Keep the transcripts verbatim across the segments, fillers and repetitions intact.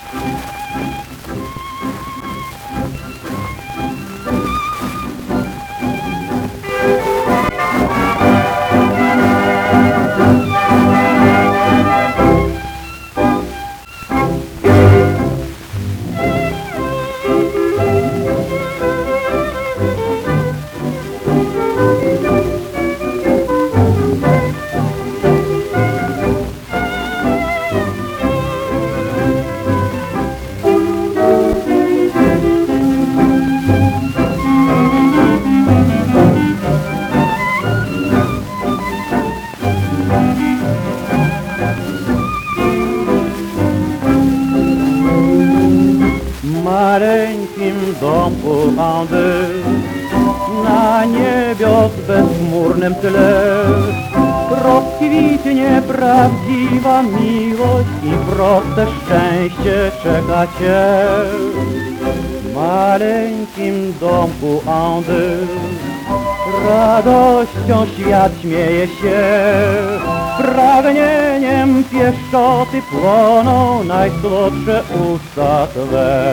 Maleńkim domku Andy, na niebios bezchmurnym tle rozkwitnie prawdziwa miłość i proste szczęście czeka cię. W maleńkim domku Andy radością świat śmieje się, pragnieniem pieszczoty płoną najsłodsze usta twe.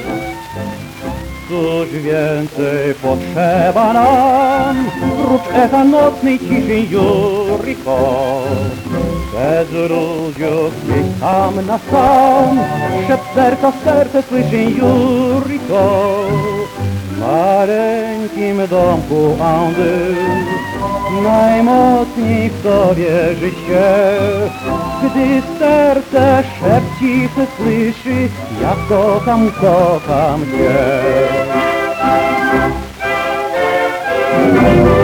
Cóż więcej potrzeba nam, prócz echa nocnej ciszy Juriko? Bez ludziów gdzieś tam na sam, szept serca w serce słyszy Juriko. W maleńkim domku Andy najmocniej w to wierzy się, gdy serce szepcisze słyszy: ja kocham, kocham cię.